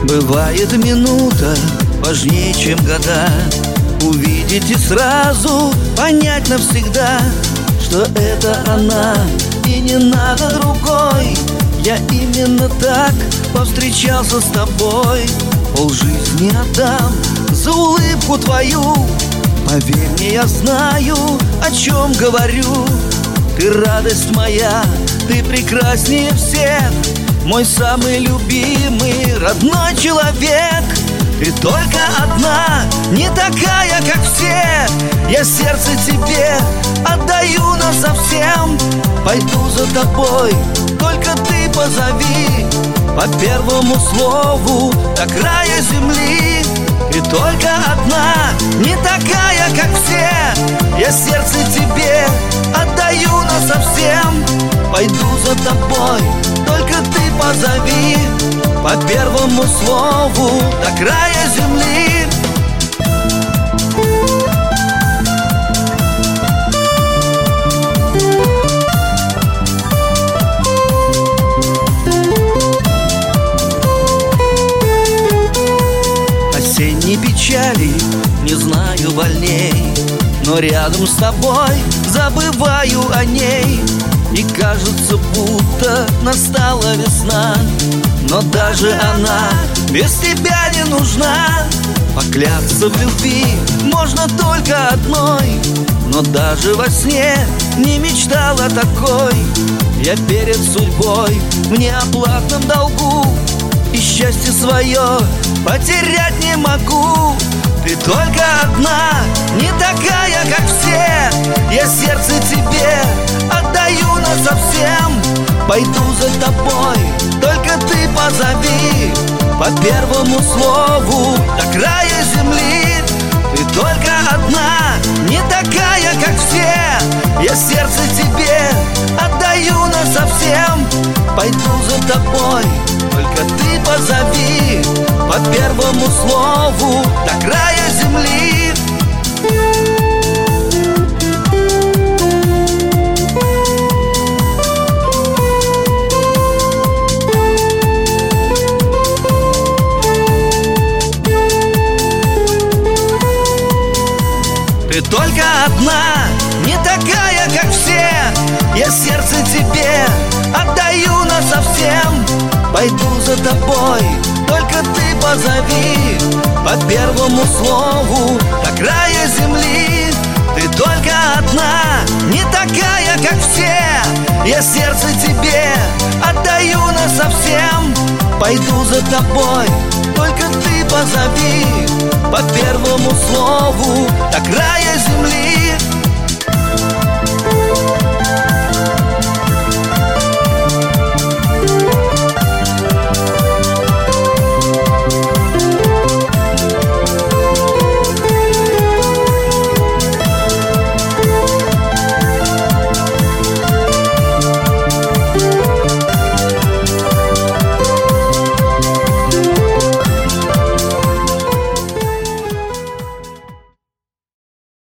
Бывает минута важнее, чем года. Увидеть и сразу понять навсегда, что это она и не надо другой. Я именно так повстречался с тобой. Полжизни отдам за улыбку твою. Поверь мне, я знаю, о чем говорю. Ты радость моя, ты прекраснее всех, мой самый любимый, родной человек. Ты только одна, не такая, как все. Я сердце тебе отдаю насовсем. Пойду за тобой, только ты позови. По первому слову до края земли. Ты только одна, не такая, как все. Я сердце тебе отдаю насовсем. Пойду за тобой, только ты позови. По первому слову до края земли. Осенней печали не знаю вольней, но рядом с тобой забываю о ней. И кажется, будто настала весна, но даже она без тебя не нужна. Поклясться в любви можно только одной, но даже во сне не мечтала такой. Я перед судьбой в неоплатном долгу, и счастье свое потерять не могу. Ты только одна, не такая, как все. Я сердце тебе отдаю насовсем. Пойду за тобой, только ты позови. По первому слову до края земли. Ты только одна, не такая, как все. Я сердце тебе отдаю насовсем. Пойду за тобой, только ты позови. По первому слову до края земли. Ты только одна, не такая, как все. Я сердце тебе отдаю насовсем. Пойду за тобой, только ты позови. По первому слову до края земли. Ты только одна, не такая, как все. Я сердце тебе отдаю насовсем. Пойду за тобой, только ты позови. По первому слову до края земли.